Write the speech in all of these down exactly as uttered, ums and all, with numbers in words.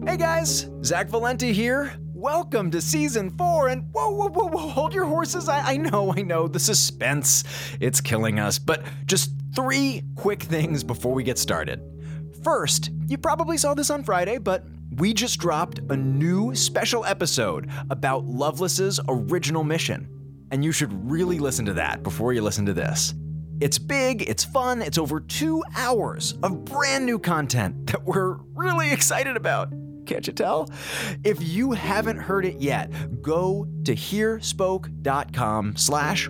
Hey guys, Zach Valenti here. Welcome to season four, and whoa, whoa, whoa, whoa, hold your horses. I, I know, I know, the suspense, it's killing us, but just three quick things before we get started. First, you probably saw this on Friday, but we just dropped a new special episode about Loveless's original mission, and you should really listen to that before you listen to this. It's big, it's fun, it's over two hours of brand new content that we're really excited about. Can't you tell? If you haven't heard it yet, go to hearspoke.com slash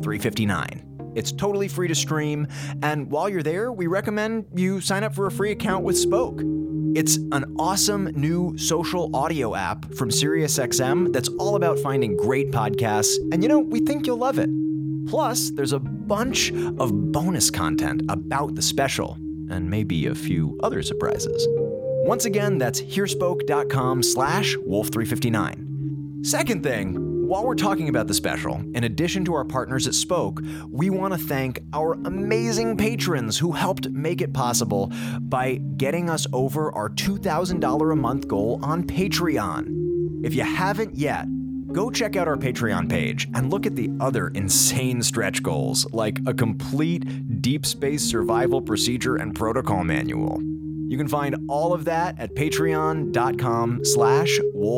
wolf359. It's totally free to stream, and while you're there, we recommend you sign up for a free account with Spoke. It's an awesome new social audio app from SiriusXM that's all about finding great podcasts, and you know, we think you'll love it. Plus, there's a bunch of bonus content about the special, and maybe a few other surprises. Once again, that's hearspoke.com slash wolf359. Second thing, while we're talking about the special, in addition to our partners at Spoke, we want to thank our amazing patrons who helped make it possible by getting us over our two thousand dollars a month goal on Patreon. If you haven't yet, go check out our Patreon page and look at the other insane stretch goals, like a complete deep space survival procedure and protocol manual. You can find all of that at patreon.com slash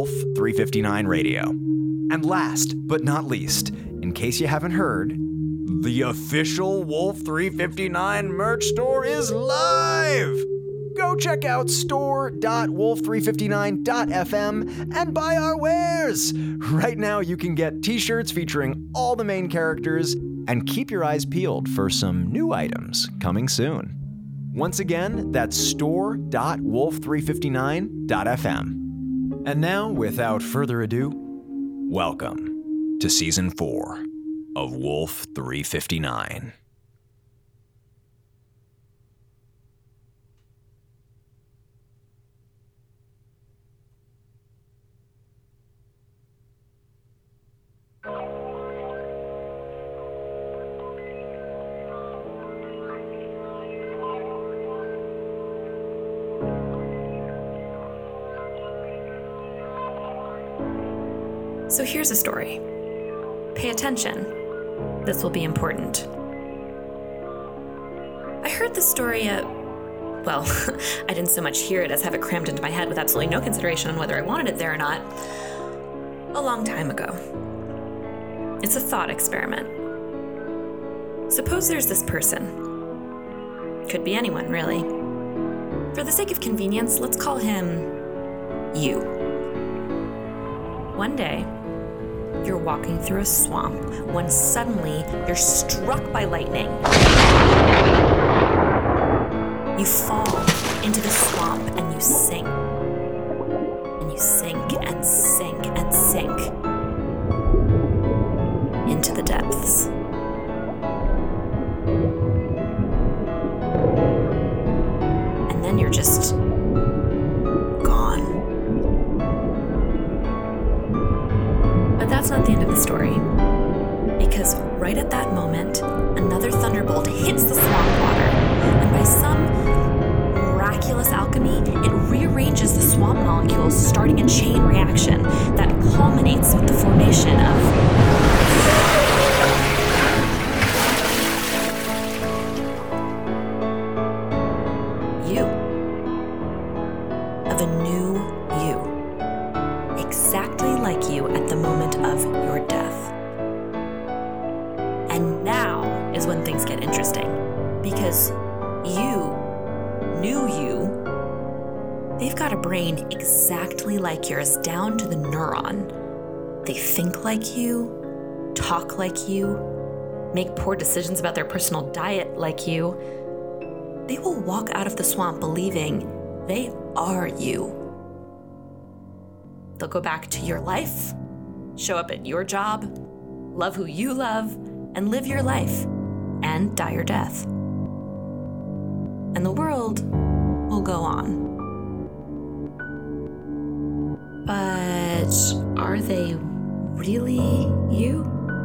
wolf359 radio. And last but not least, in case you haven't heard, the official Wolf three fifty-nine merch store is live! Go check out store dot wolf three fifty-nine dot f m and buy our wares! Right now you can get t-shirts featuring all the main characters, and keep your eyes peeled for some new items coming soon. Once again, that's store dot wolf three fifty-nine dot f m. And now, without further ado, welcome to Season four of Wolf three fifty-nine. So here's a story. Pay attention. This will be important. I heard this story at, well, I didn't so much hear it as have it crammed into my head with absolutely no consideration on whether I wanted it there or not, a long time ago. It's a thought experiment. Suppose there's this person. Could be anyone, really. For the sake of convenience, let's call him you. One day, you're walking through a swamp when suddenly you're struck by lightning. You fall into the swamp and you sink. And you sink and sink and sink into the depths. And then you're just gone. But that's not the end of the story, because right at that moment, another thunderbolt hits the swamp water, and by some miraculous alchemy, it rearranges the swamp molecules, starting a chain reaction that culminates with the formation of you, of a new you. Exactly like you at the moment of your death. And now is when things get interesting, because you, new you, they've got a brain exactly like yours, down to the neuron. They think like you, talk like you, make poor decisions about their personal diet like you. They will walk out of the swamp believing they are you. They'll go back to your life, show up at your job, love who you love, and live your life, and die your death. And the world will go on. But are they really you?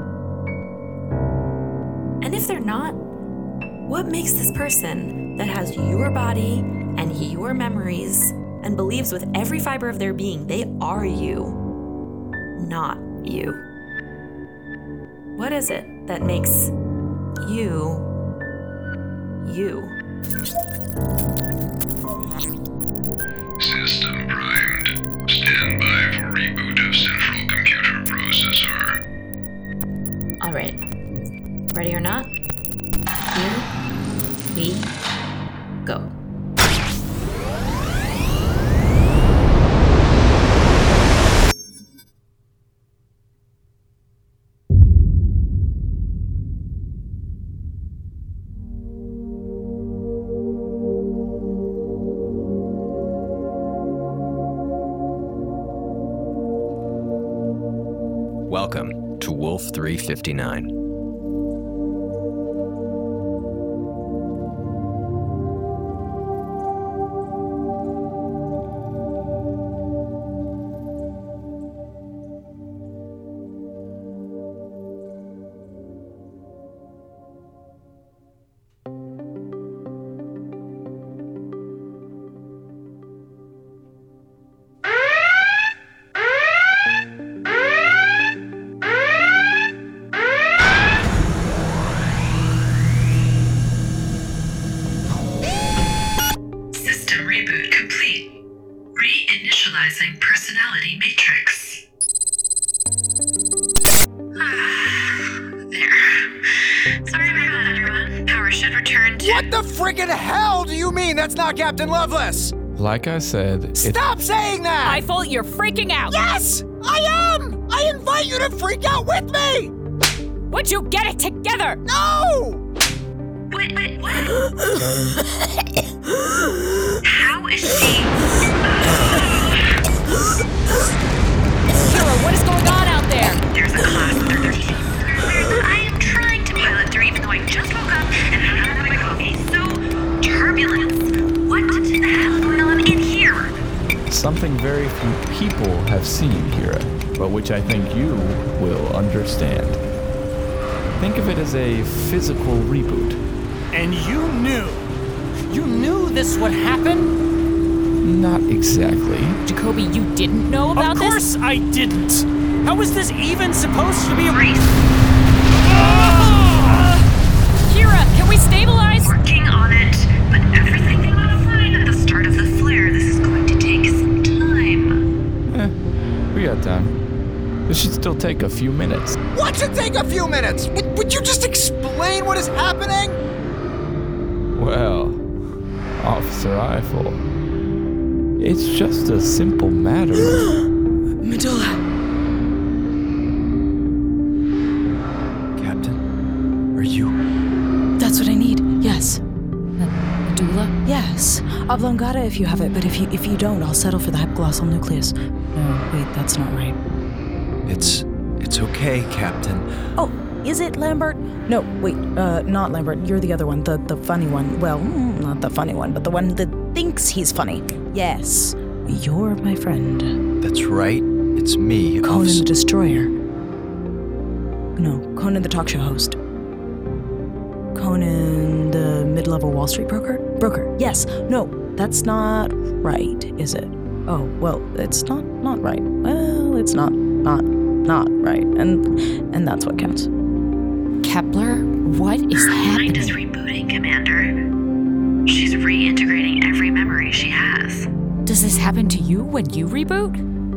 And if they're not, what makes this person that has your body and your memories and believes with every fiber of their being they are you, not you. What is it that makes you, you? System primed. Stand by for reboot of central computer processor. All right. Ready or not? Here we go. Welcome to Wolf three fifty-nine. Reboot complete. Reinitializing personality matrix. There. Sorry about that, everyone. Power should return to... What the friggin' hell do you mean that's not Captain Loveless? Like I said, Stop saying that! My fault you're freaking out! Yes! I am! I invite you to freak out with me! Would you get it together? No! Wait, wait, what? How is she? Kira, what is going on out there? There's a class under thirty-six that I am trying to pilot through, even though I just woke up and haven't had my coffee. So, turbulence. What the hell is going on in here? something very few people have seen, Kira, but which I think you will understand. Think of it as a physical reboot. And you knew? You knew this would happen? Not exactly. Jacoby, you didn't know about this? Of course this? I didn't! How is this even supposed to be a race? Ah! Kira, can we stabilize? Working on it, but everything went fine at the start of the flare. This is going to take some time. Eh, we got time. This should still take a few minutes. What should take a few minutes? Would, would you just explain what is happening? Well, Officer Eiffel, it's just a simple matter of... Medulla. Captain, are you... That's what I need, yes. Medulla? Yes. Oblongata if you have it, but if you if you don't, I'll settle for the hypoglossal nucleus. No, wait, that's not right. It's... it's okay, Captain. Oh, is it Lambert? No, wait, uh, not Lambert. You're the other one, the, the funny one. Well, mm, not the funny one, but the one that thinks he's funny. Yes, you're my friend. That's right. It's me, Conan Officer... the Destroyer. No, Conan the talk show host. Conan the mid-level Wall Street broker? Broker, yes. No, that's not right, is it? Oh, well, it's not not right. Well, it's not not not right. And and that's what counts. Kepler, what is Her mind is happening? rebooting, Commander. She's reintegrating every memory she has. Does this happen to you when you reboot?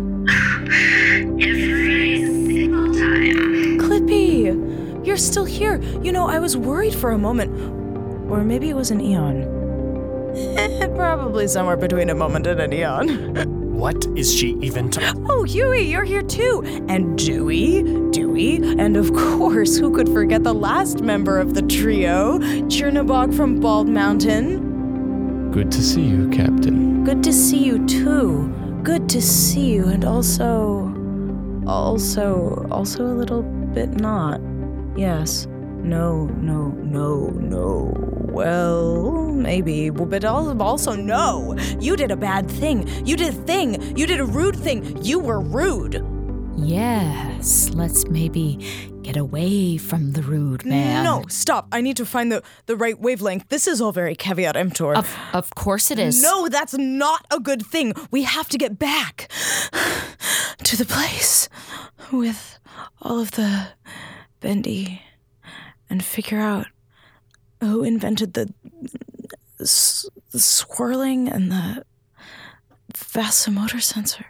Every single time. Clippy, you're still here. You know, I was worried for a moment. Or maybe it was an eon. Probably somewhere between a moment and an eon. What is she even talking? Oh, Huey, you're here too. And Dewey, Dewey, and of course, who could forget the last member of the trio, Chernobog from Bald Mountain? Good to see you, Captain. Good to see you too. Good to see you, and also, also, also a little bit not. Yes. No, no, no, no. Well, maybe, but also no. You did a bad thing. You did a thing. You did a rude thing. You were rude. Yes, let's maybe get away from the rude man. No, stop. I need to find the, the right wavelength. This is all very caveat emptor. Of, of course it is. No, that's not a good thing. We have to get back to the place with all of the bendy and figure out who invented the, s- the swirling and the vasomotor sensor.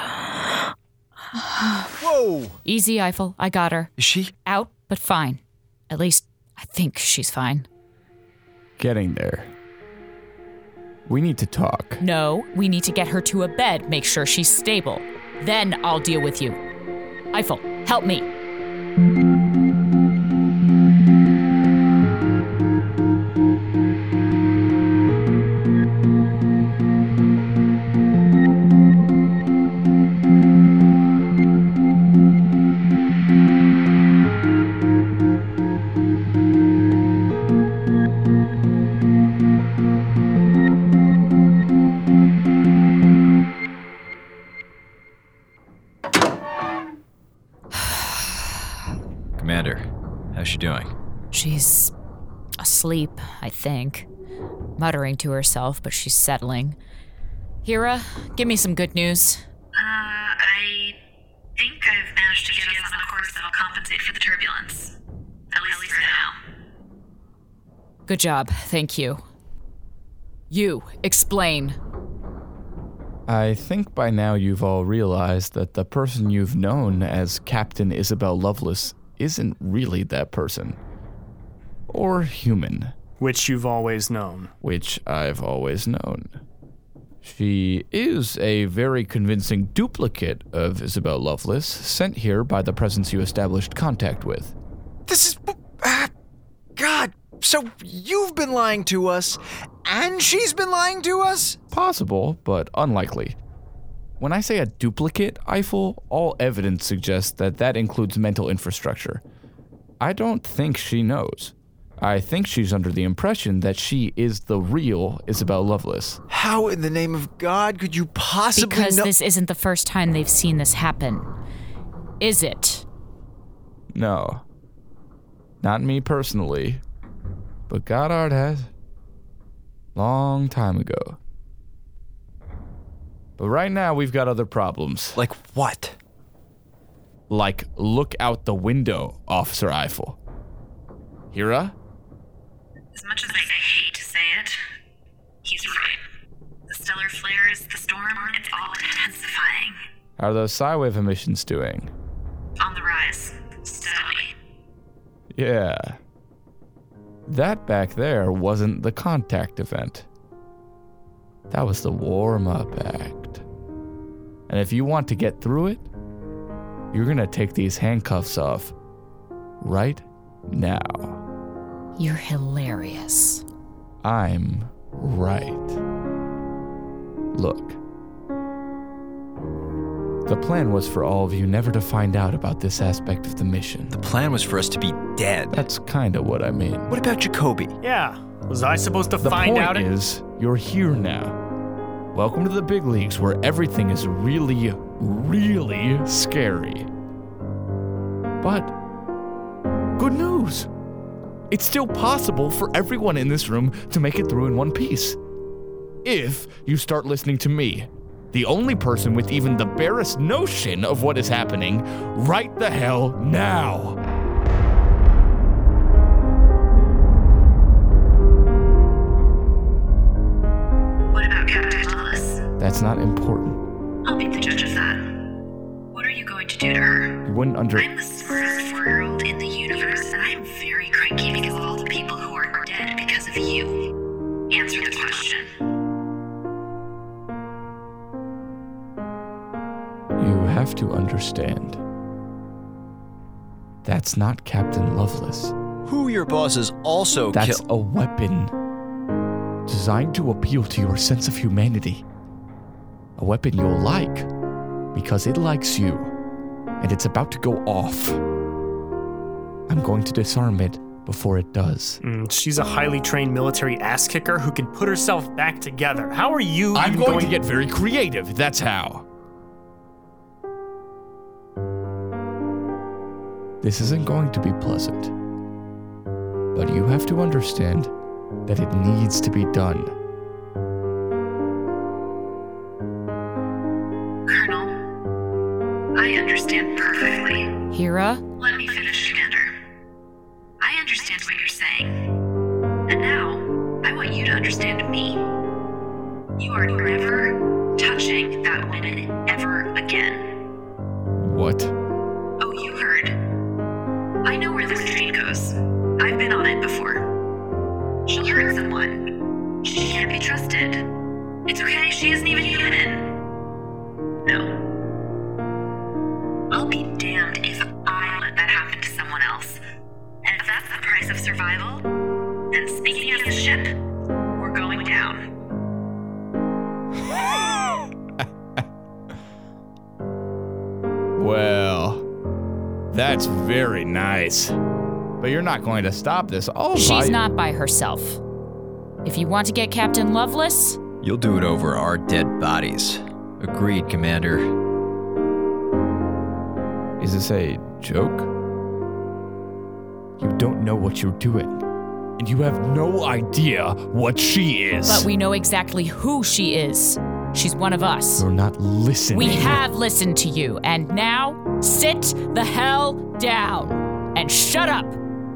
Whoa! Easy, Eiffel. I got her. Is she? Out, but fine. At least, I think she's fine. Getting there. We need to talk. No, we need to get her to a bed, make sure she's stable. Then I'll deal with you. Eiffel, help me. Commander, how's she doing? She's asleep, I think. Muttering to herself, but she's settling. Hira, give me some good news. Uh, I think I've managed to get us on a course that'll compensate for the turbulence. At least for now. Good job, thank you. You, explain. I think by now you've all realized that the person you've known as Captain Isabel Lovelace isn't really that person. Or human. Which you've always known. Which I've always known. She is a very convincing duplicate of Isabel Lovelace, sent here by the presence you established contact with. This is... Uh, God, so you've been lying to us, and she's been lying to us? Possible, but unlikely. When I say a duplicate, Eiffel, all evidence suggests that that includes mental infrastructure. I don't think she knows. I think she's under the impression that she is the real Isabel Lovelace. How in the name of God could you possibly Because know- this isn't the first time they've seen this happen. Is it? No. Not me personally, but Goddard has. Long time ago. But right now we've got other problems. Like what? Like, look out the window, Officer Eiffel. Hira? As much as I hate to say it, he's right. The stellar flares, the storm, it's all intensifying. How are those Psywave emissions doing? On the rise. Steadily. Yeah. That back there wasn't the contact event. That was the warm-up act. And if you want to get through it, you're gonna take these handcuffs off right now. You're hilarious. I'm right. Look. The plan was for all of you never to find out about this aspect of the mission. The plan was for us to be dead. That's kinda what I mean. What about Jacoby? Yeah. Was I supposed to The find point out? is, you're here now. Welcome to the big leagues where everything is really, really scary. But, good news. It's still possible for everyone in this room to make it through in one piece. If you start listening to me, the only person with even the barest notion of what is happening, right the hell now. What about Captain Lovelace? That's not important. I'll be the judge of that. What are you going to do to her? You wouldn't under- I'm the smartest four-year-old in the universe, and I'm very cranky because of all the people who are dead because of you. Answer the question. You have to understand. That's not Captain Lovelace. Who your bosses also That's kill- a weapon designed to appeal to your sense of humanity. A weapon you'll like because it likes you, and it's about to go off. I'm going to disarm it before it does. Mm, she's a highly trained military ass kicker who can put herself back together. How are you I'm even going, going to get very creative, that's how. This isn't going to be pleasant. But you have to understand that it needs to be done. Colonel, I understand perfectly. Hira? Let me finish, Commander. I understand what you're saying. And now, I want you to understand me. You are never touching that woman ever again. What? Oh, you heard. I know where this train goes. I've been on it before. She'll hurt someone. She can't be trusted. It's okay, she isn't even human. No. I'll be damned if I let that happen to someone else. And if that's the price of survival, then speaking of the ship, we're going down. Well, that's very nice. But you're not going to stop this all by... She's not by herself. If you want to get Captain Loveless... You'll do it over our dead bodies. Agreed, Commander. Is this a joke? You don't know what you're doing. And you have no idea what she is. But we know exactly who she is. She's one of us. You're not listening. We have listened to you, and now sit the hell down and shut up.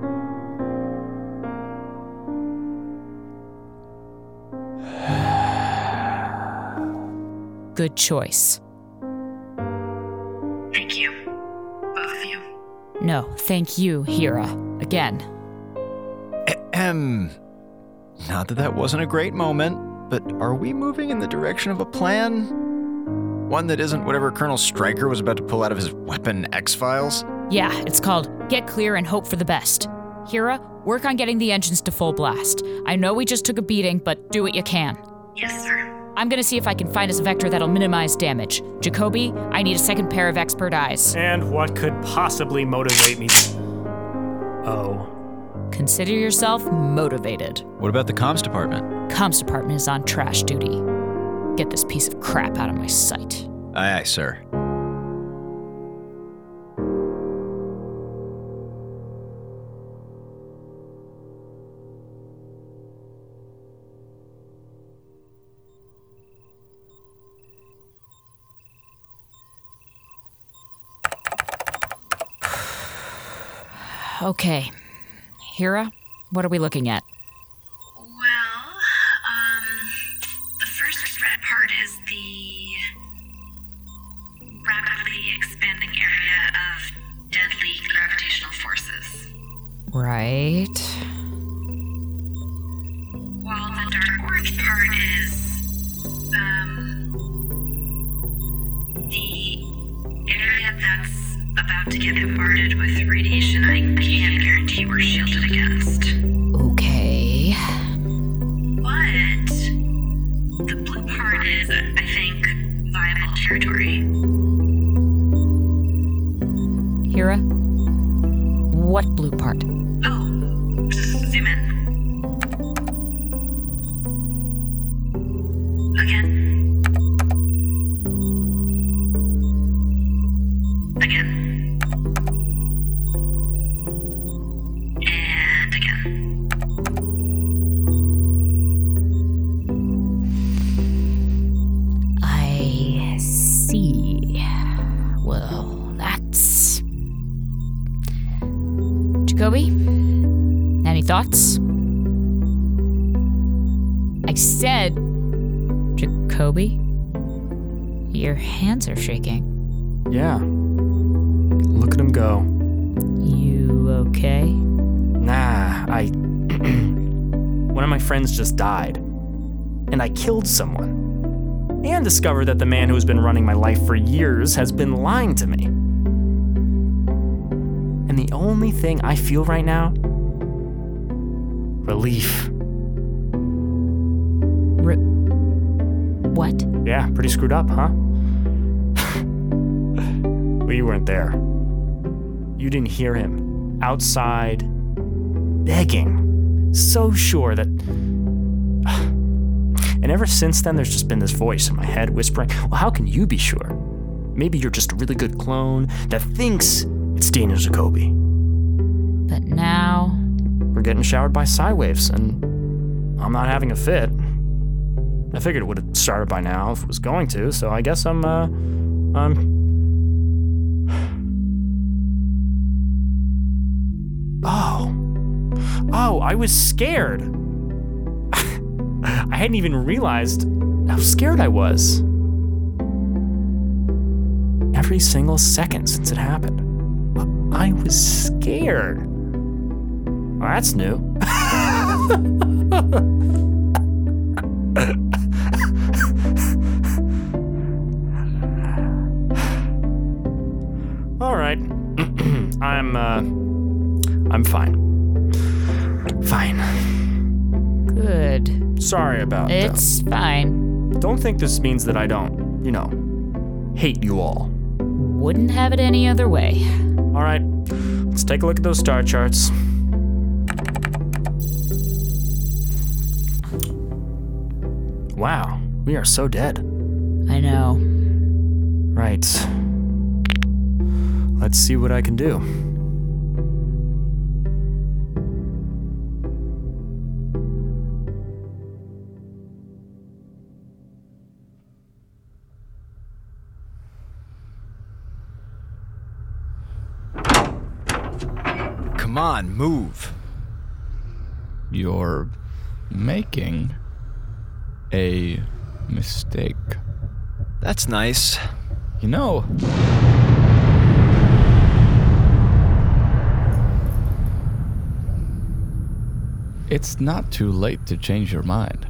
Good choice. Thank you. Both of you. No, thank you, Hira. Again. Ahem. Not that that wasn't a great moment, but are we moving in the direction of a plan? One that isn't whatever Colonel Stryker was about to pull out of his weapon X-Files? Yeah, it's called Get Clear and Hope for the Best. Hira, work on getting the engines to full blast. I know we just took a beating, but do what you can. Yes, sir. I'm gonna see if I can find us a vector that'll minimize damage. Jacoby, I need a second pair of expert eyes. And what could possibly motivate me? Oh. Consider yourself motivated. What about the comms department? Comms department is on trash duty. Get this piece of crap out of my sight. Aye, aye, sir. Okay. Hira, what are we looking at? Well, um, the first red part is the rapidly expanding area of deadly gravitational forces. Right. While the dark orange part is, um, the area that's about to get bombarded with radiation I can't guarantee we're shielded against. Okay. But the blue part is, I think, viable territory. Hira, what blue part? Oh, zoom in. Again. Again. And again. I see. Well, that's... Jacoby? Any thoughts? I said... Jacoby? Your hands are shaking. Yeah. Look at him go. You okay? Nah, I... One of my friends just died. And I killed someone. And discovered that the man who has been running my life for years has been lying to me. And the only thing I feel right now? Relief. Re- what? Yeah, pretty screwed up, huh? Well, you weren't there. You didn't hear him. Outside, begging. So sure that... And ever since then, there's just been this voice in my head whispering, well, how can you be sure? Maybe you're just a really good clone that thinks it's Daniel Jacoby. But now... We're getting showered by psi waves, and I'm not having a fit. I figured it would have started by now if it was going to, so I guess I'm, uh, I'm... Oh. Oh, I was scared. I hadn't even realized how scared I was. Every single second since it happened, I was scared. Well, that's new. All right. I'm, uh, I'm fine. Fine. Good. Sorry about that. It's fine. Don't think this means that I don't, you know, hate you all. Wouldn't have it any other way. All right, let's take a look at those star charts. Wow, we are so dead. I know. Right. Let's see what I can do. Come on, move. You're making a mistake. That's nice. You know, it's not too late to change your mind.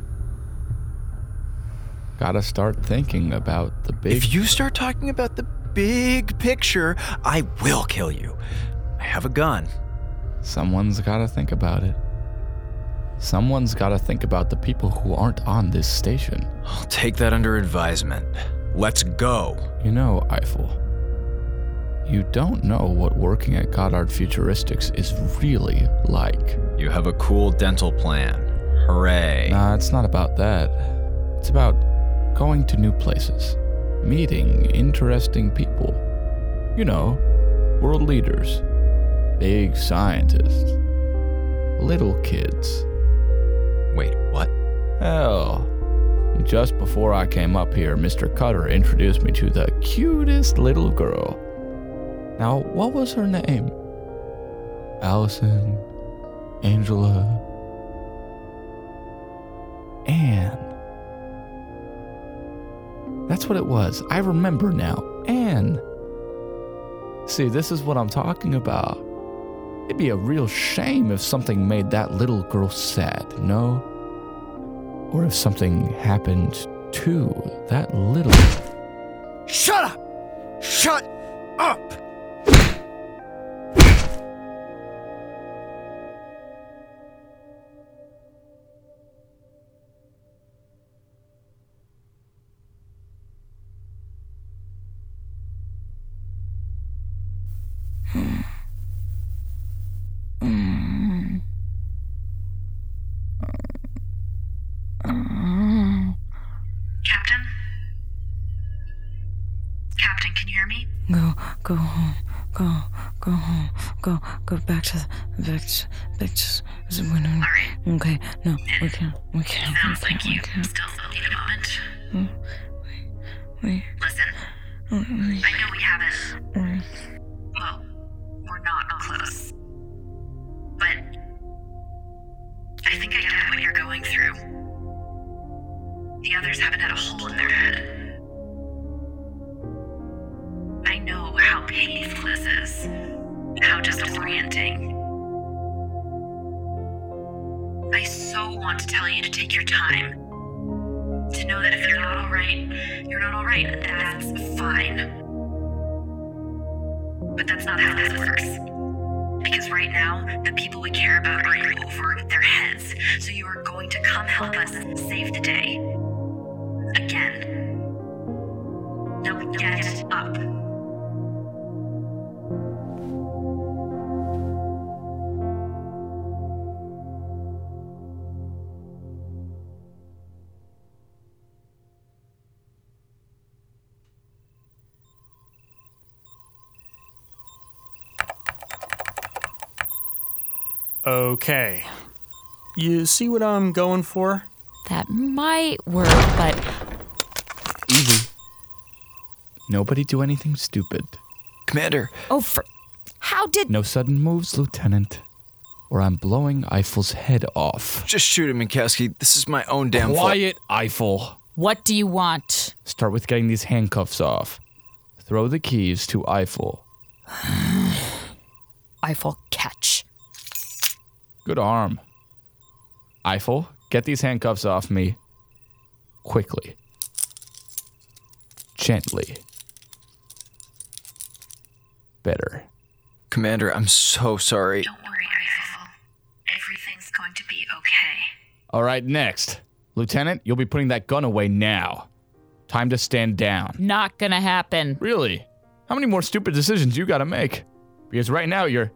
Gotta start thinking about the big... If you start talking about the big picture, I will kill you. I have a gun. Someone's gotta think about it. Someone's gotta think about the people who aren't on this station. I'll take that under advisement. Let's go. You know, Eiffel, you don't know what working at Goddard Futuristics is really like. You have a cool dental plan. Hooray. Nah, it's not about that. It's about going to new places, meeting interesting people. You know, world leaders, big scientists, little kids. Wait, what? Hell, just before I came up here, Mister Cutter introduced me to the cutest little girl. Now, what was her name? Allison, Angela, Anne. That's what it was. I remember now. Anne. See, this is what I'm talking about. It'd be a real shame if something made that little girl sad, no? Or if something happened to that little... Shut up! Shut up! Captain? Captain, can you hear me? Go, go home. Go, go home. Go, go back to, back to, back to. All right. Okay, no, we can't, we can't. Sounds we like can't, we you can't. still need a moment. Wait, wait, Listen, wait, wait. I know we haven't. wait. Well, we're not close. But I think I get what you're going through. The others haven't had a hole in their head. I know how painful this is, how disorienting. I so want to tell you to take your time. To know that if you're not alright, you're not alright, and that's fine. But that's not how this works. Because right now, the people we care about are in over their heads. So you are going to come help us save the day. Again. Now get up. Okay. You see what I'm going for? That might work, but Easy. Nobody do anything stupid. Commander, oh, for, how did? No sudden moves, Lieutenant, or I'm blowing Eiffel's head off. just shoot him, Minkowski. This is my own damn fault. Quiet, Eiffel. What do you want? Start with getting these handcuffs off. Throw the keys to Eiffel. Eiffel, catch. Good arm. Eiffel, get these handcuffs off me. Quickly. Gently. Better. Commander, I'm so sorry. Don't worry, Eiffel. Everything's going to be okay. All right, next. Lieutenant, you'll be putting that gun away now. Time to stand down. Not gonna happen. Really? How many more stupid decisions you gotta make? Because right now you're...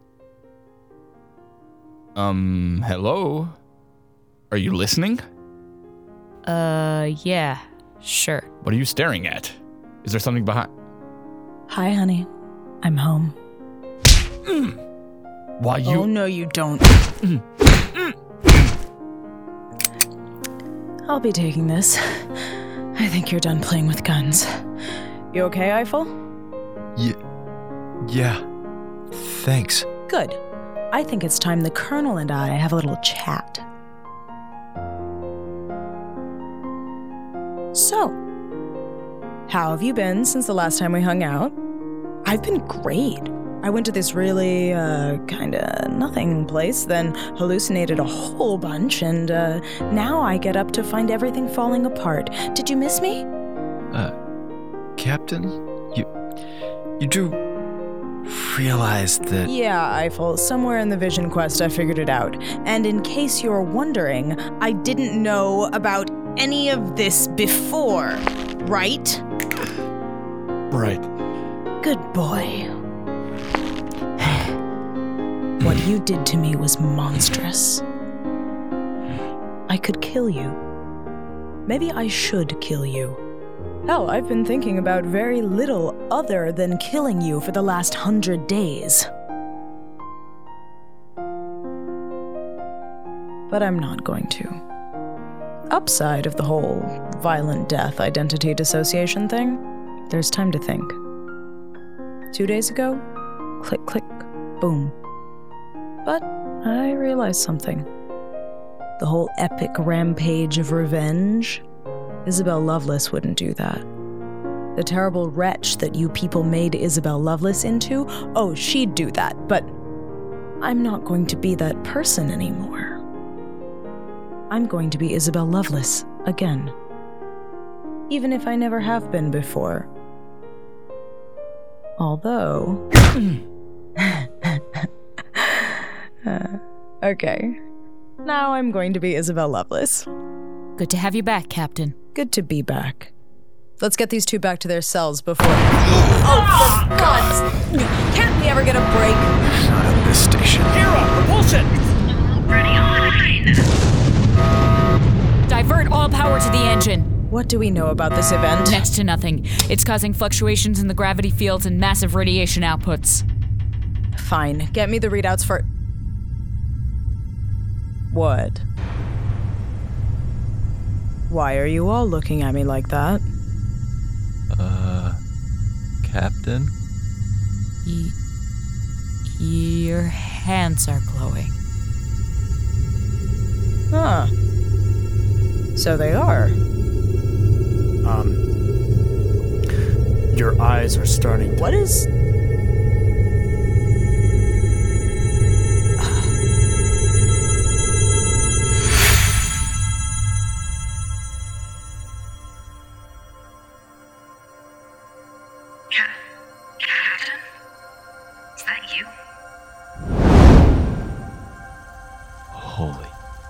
Um, hello? Are you listening? Uh, yeah, sure. What are you staring at? Is there something behind... Hi, honey. I'm home. Why you... Oh, no, you don't. I'll be taking this. I think you're done playing with guns. You okay, Eiffel? Yeah. Yeah. Thanks. Good. I think it's time the Colonel and I have a little chat. So, how have you been since the last time we hung out? I've been great. I went to this really, uh, kinda nothing place, then hallucinated a whole bunch, and, uh, now I get up to find everything falling apart. Did you miss me? Uh, Captain, you, you do realize that... Yeah, Eiffel, somewhere in the Vision Quest I figured it out. And in case you're wondering, I didn't know about any of this before, right? Right. Good boy. What you did to me was monstrous. I could kill you. Maybe I should kill you. Hell, I've been thinking about very little other than killing you for the last hundred days. But I'm not going to. Upside of the whole violent death identity dissociation thing, there's time to think. Two days ago, click, click, boom. But I realized something. The whole epic rampage of revenge, Isabel Lovelace wouldn't do that. The terrible wretch that you people made Isabel Lovelace into, oh, she'd do that, but I'm not going to be that person anymore. I'm going to be Isabel Lovelace again. Even if I never have been before. Although... uh, okay. Now I'm going to be Isabel Lovelace. Good to have you back, Captain. Good to be back. Let's get these two back to their cells before... Oh, for God's... Can't we ever get a break? Not at this station. Hera, propulsion! Already online. Divert all power to the engine. What do we know about this event? Next to nothing. It's causing fluctuations in the gravity fields and massive radiation outputs. Fine. Get me the readouts for... What? Why are you all looking at me like that? Uh, Captain? Y- your hands are glowing. Huh. So they are. Um, your eyes are starting to... What is... Ca- Captain? Is that you? Holy.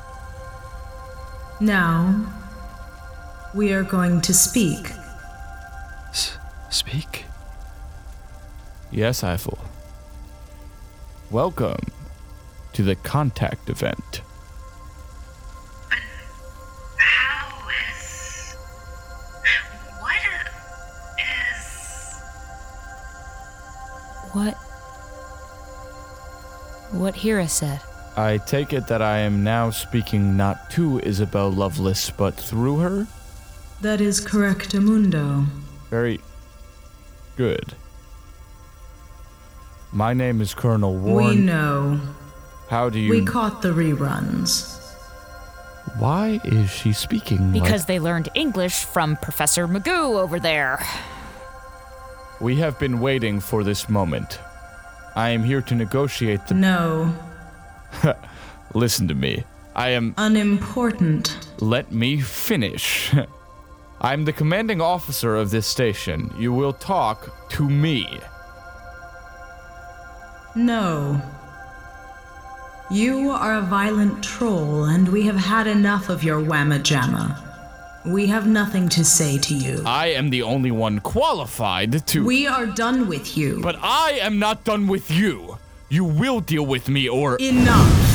Now, we are going to speak. S- speak? Yes, Eiffel. Welcome to the contact event. But how is... What is... What? What Hera said. I take it that I am now speaking not to Isabel Lovelace, but through her? That is correct, Amundo. Very good. My name is Colonel Warren. We know. How do you... We caught the reruns. Why is she speaking Because like... they learned English from Professor Magoo over there. We have been waiting for this moment. I am here to negotiate the... No. Listen to me. I am... Unimportant. Let me finish. I'm the commanding officer of this station. You will talk to me. No. You are a violent troll, and we have had enough of your whamma jamma. We have nothing to say to you. I am the only one qualified to... We are done with you. But I am not done with you. You will deal with me or... Enough!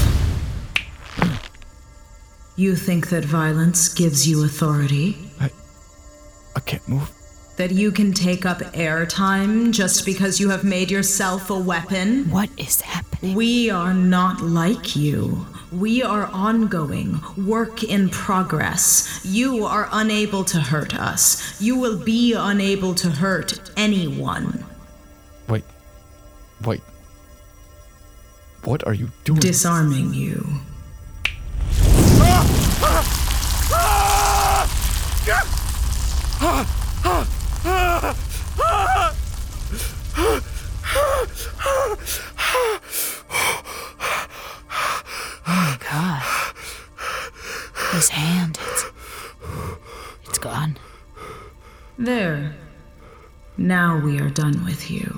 You think that violence gives you authority? I... I can't move. That you can take up airtime just because you have made yourself a weapon? What is happening? We are not like you. We are ongoing, work in progress. You are unable to hurt us. You will be unable to hurt anyone. Wait. Wait. What are you doing? Disarming you. Oh, God. His hand, it's... It's gone. There. Now we are done with you.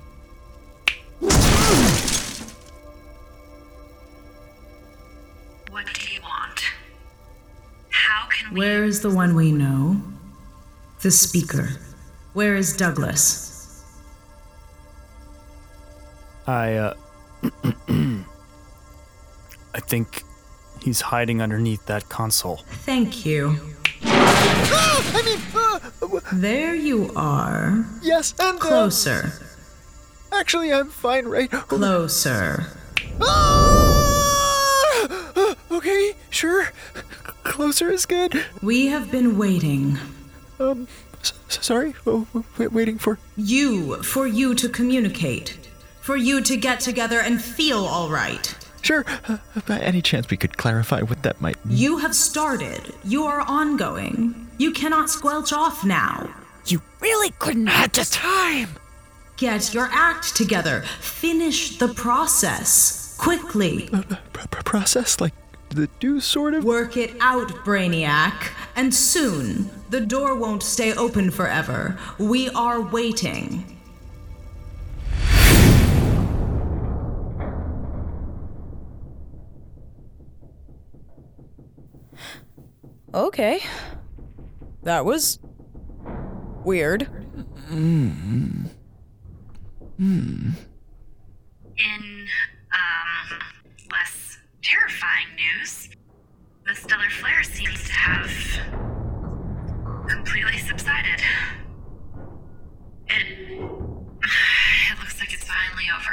What do you want? How can we... Where is the one we know? The speaker. Where is Douglas? I, uh... I think he's hiding underneath that console. Thank you. Ah, I mean, uh, There you are. yes, and... uh, Closer. actually, I'm fine, right? Closer. Ah! Uh, okay, sure. Closer is good. We have been waiting. Um, s- sorry? Oh, wait, waiting for... You, for you to communicate. For you to get together and feel all right. Sure. Uh, by any chance we could clarify what that might mean? You have started. You are ongoing. You cannot squelch off now. You really couldn't have the time. Get your act together. Finish the process. Quickly. Uh, pr- pr- process? Like the do sort of? Work it out, Brainiac. And soon, the door won't stay open forever. We are waiting. Okay. That was weird. Mm-hmm. Hmm. In, um, less terrifying news, the stellar flare seems to have completely subsided. It, it looks like it's finally over.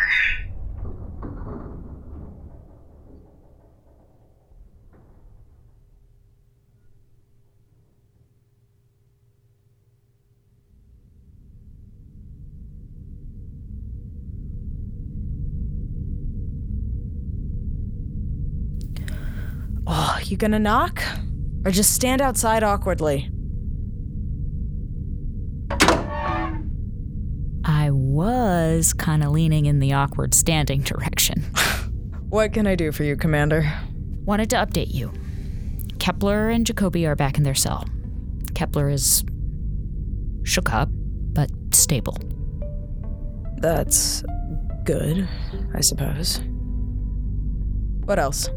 Oh, you gonna knock? Or just stand outside awkwardly? I was kind of leaning in the awkward standing direction. What can I do for you, Commander? Wanted to update you. Kepler and Jacoby are back in their cell. Kepler is shook up, but stable. That's good, I suppose. What else?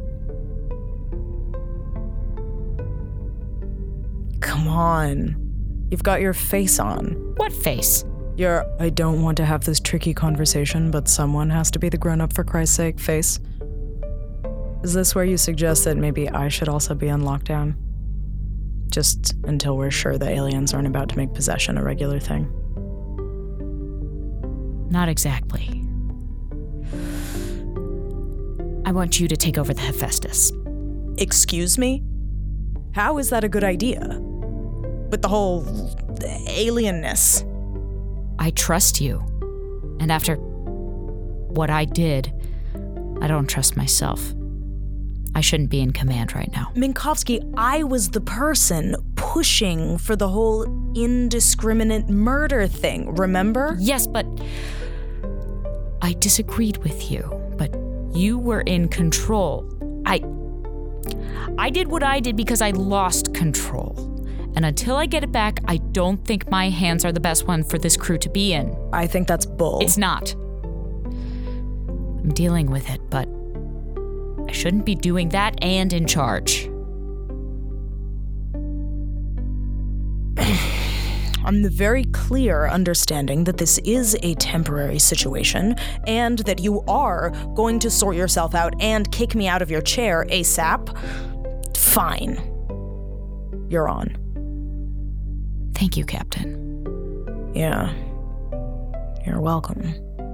Come on. You've got your face on. What face? Your I don't want to have this tricky conversation, but someone has to be the grown-up for Christ's sake face. Is this where you suggest that maybe I should also be on lockdown? Just until we're sure the aliens aren't about to make possession a regular thing. Not exactly. I want you to take over the Hephaestus. Excuse me? How is that a good idea? With the whole alienness. I trust you. And after what I did, I don't trust myself. I shouldn't be in command right now. Minkowski, I was the person pushing for the whole indiscriminate murder thing, remember? Yes, but I disagreed with you, but you were in control. I I did what I did because I lost control. And until I get it back, I don't think my hands are the best one for this crew to be in. I think that's bull. It's not. I'm dealing with it, but I shouldn't be doing that and in charge. I'm the very clear understanding that this is a temporary situation and that you are going to sort yourself out and kick me out of your chair ASAP. Fine. You're on. Thank you, Captain. Yeah. You're welcome.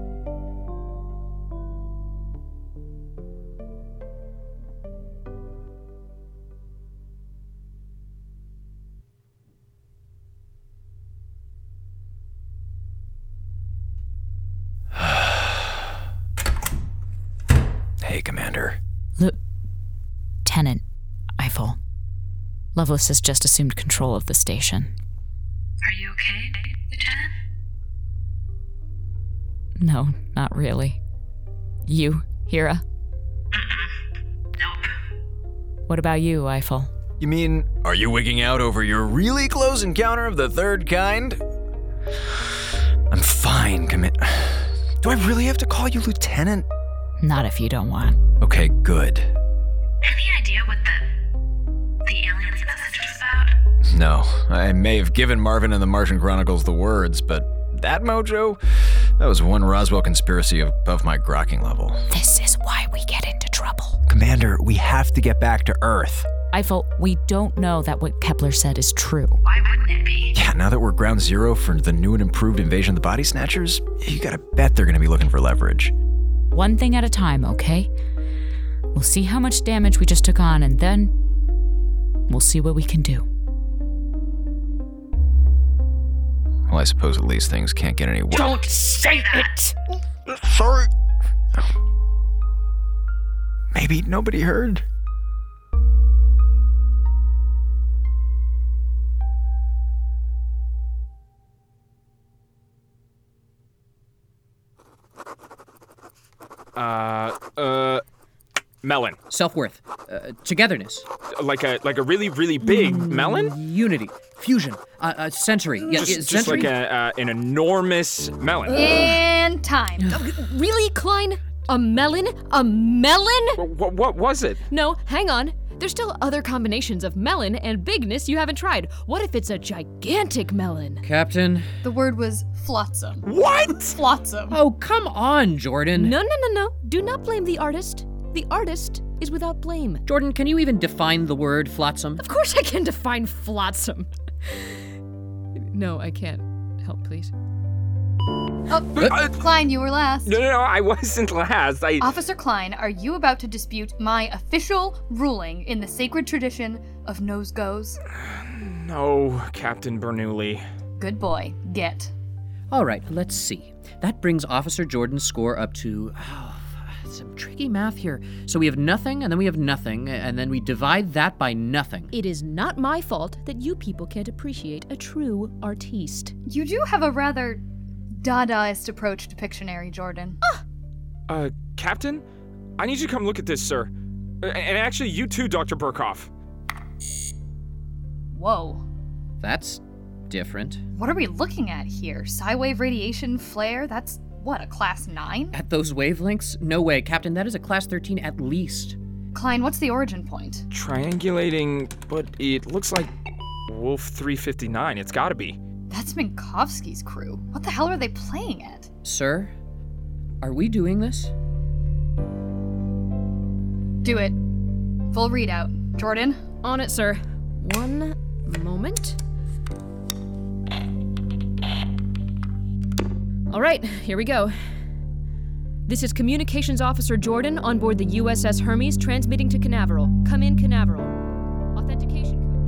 Hey, Commander. Lieutenant Eiffel. Lovelace has just assumed control of the station. Are you okay, Lieutenant? No, not really. You, Hira? Mm-mm. Nope. What about you, Eiffel? You mean, are you wigging out over your really close encounter of the third kind? I'm fine, commit. Do I really have to call you Lieutenant? Not if you don't want. Okay, good. Any idea what the the alien's message was about? No, I may have given Marvin and the Martian Chronicles the words, but that mojo, that was one Roswell conspiracy above my grokking level. This is why we get into trouble. Commander, we have to get back to Earth. Eiffel, we don't know that what Kepler said is true. Why wouldn't it be? Yeah, now that we're ground zero for the new and improved invasion of the Body Snatchers, you gotta bet they're gonna be looking for leverage. One thing at a time, okay? We'll see how much damage we just took on, and then we'll see what we can do. Well, I suppose at least things can't get any worse. Don't say it! Sorry. Maybe nobody heard. Uh, uh, melon. Self-worth. Uh, togetherness. Like a like a really really big melon. Unity. Fusion. Uh, uh, sensory. Yeah, Just, uh, just sensory? like a uh, an enormous melon. And time. Really, Klein? A melon? A melon? What, what was it? No, hang on. There's still other combinations of melon and bigness you haven't tried. What if it's a gigantic melon? Captain. The word was flotsam. What? Flotsam. Oh, come on, Jordan. No, no, no, no. Do not blame the artist. The artist is without blame. Jordan, can you even define the word flotsam? Of course I can define flotsam. No, I can't. Help, please. Oh, Uh, Klein, you were last. No, no, no, I wasn't last. I. Officer Klein, are you about to dispute my official ruling in the sacred tradition of nose goes? No, Captain Bernoulli. Good boy. Get. All right, let's see. That brings Officer Jordan's score up to... Oh, some tricky math here. So we have nothing, and then we have nothing, and then we divide that by nothing. It is not my fault that you people can't appreciate a true artiste. You do have a rather Dadaist approach to Pictionary, Jordan. Ah! Uh, Captain? I need you to come look at this, sir. Uh, And actually, you too, Doctor Burkhoff. Whoa. That's different. What are we looking at here? Psi-wave radiation flare? That's, what, a class nine? At those wavelengths? No way, Captain. That is a class thirteen at least. Klein, what's the origin point? Triangulating, but it looks like Wolf three fifty-nine. It's gotta be. That's Minkowski's crew. What the hell are they playing at? Sir, are we doing this? Do it. Full readout. Jordan? On it, sir. One moment. All right, here we go. This is Communications Officer Jordan on board the U S S Hermes transmitting to Canaveral. Come in, Canaveral. Authentication code.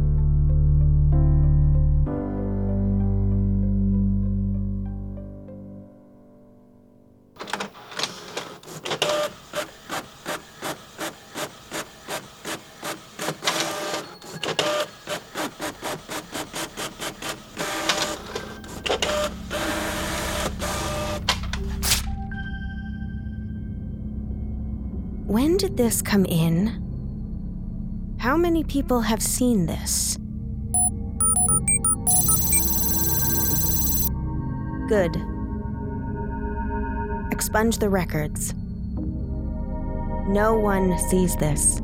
When did this come in? How many people have seen this? Good. Expunge the records. No one sees this.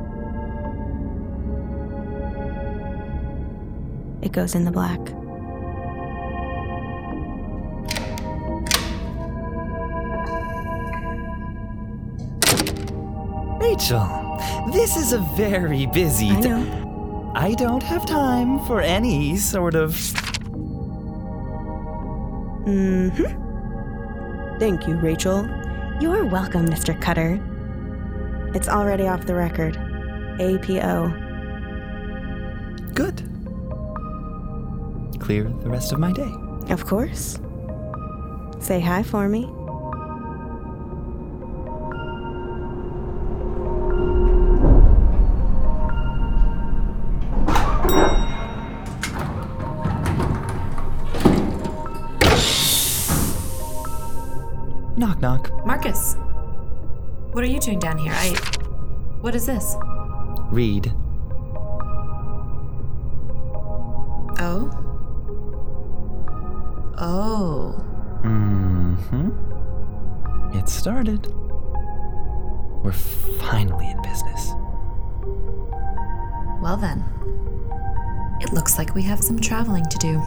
It goes in the black. Rachel, this is a very busy I d- know. I don't have time for any sort of... Mm-hmm. Thank you, Rachel. You're welcome, Mister Cutter. It's already off the record. A P O. Good. Clear the rest of my day. Of course. Say hi for me. Knock, knock. Marcus, what are you doing down here? I. What is this? Read. Oh? Oh. Mm-hmm. It started. We're finally in business. Well then. It looks like we have some traveling to do.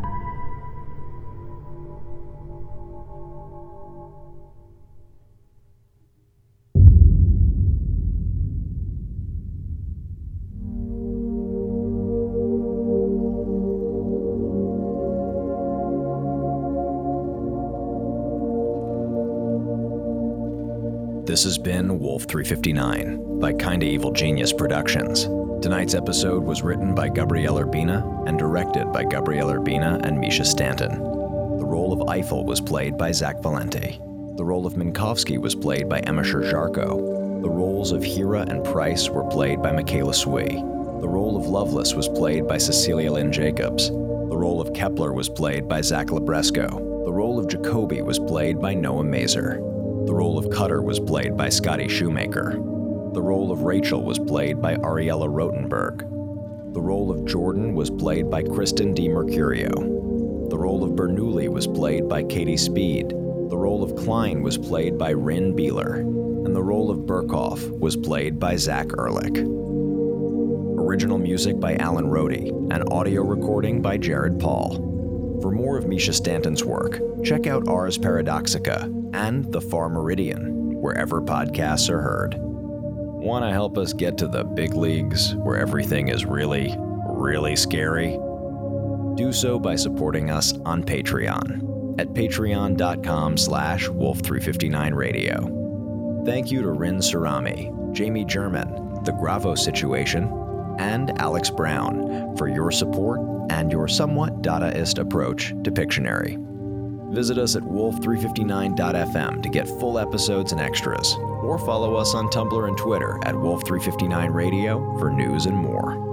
This has been Wolf three fifty-nine by Kinda Evil Genius Productions. Tonight's episode was written by Gabrielle Urbina and directed by Gabrielle Urbina and Misha Stanton. The role of Eiffel was played by Zach Valente. The role of Minkowski was played by Emma Sherjarko. The roles of Hira and Price were played by Michaela Swee. The role of Lovelace was played by Cecilia Lynn Jacobs. The role of Kepler was played by Zach Labresco. The role of Jacoby was played by Noah Mazer. The role of Cutter was played by Scotty Shoemaker. The role of Rachel was played by Ariella Rotenberg. The role of Jordan was played by Kristen DiMercurio. The role of Bernoulli was played by Katie Speed. The role of Klein was played by Rin Beeler. And the role of Burkhoff was played by Zach Ehrlich. Original music by Alan Rohde, and audio recording by Jared Paul. For more of Misha Stanton's work, check out Ars Paradoxica and The Far Meridian, wherever podcasts are heard. Want to help us get to the big leagues, where everything is really, really scary? Do so by supporting us on Patreon at patreon.com slash wolf359radio. Thank you to Rin Surami, Jamie German, The Gravo Situation, and Alex Brown for your support and your somewhat Dadaist approach to Pictionary. Visit us at wolf three fifty-nine dot f m to get full episodes and extras, or follow us on Tumblr and Twitter at wolf three fifty-nine radio for news and more.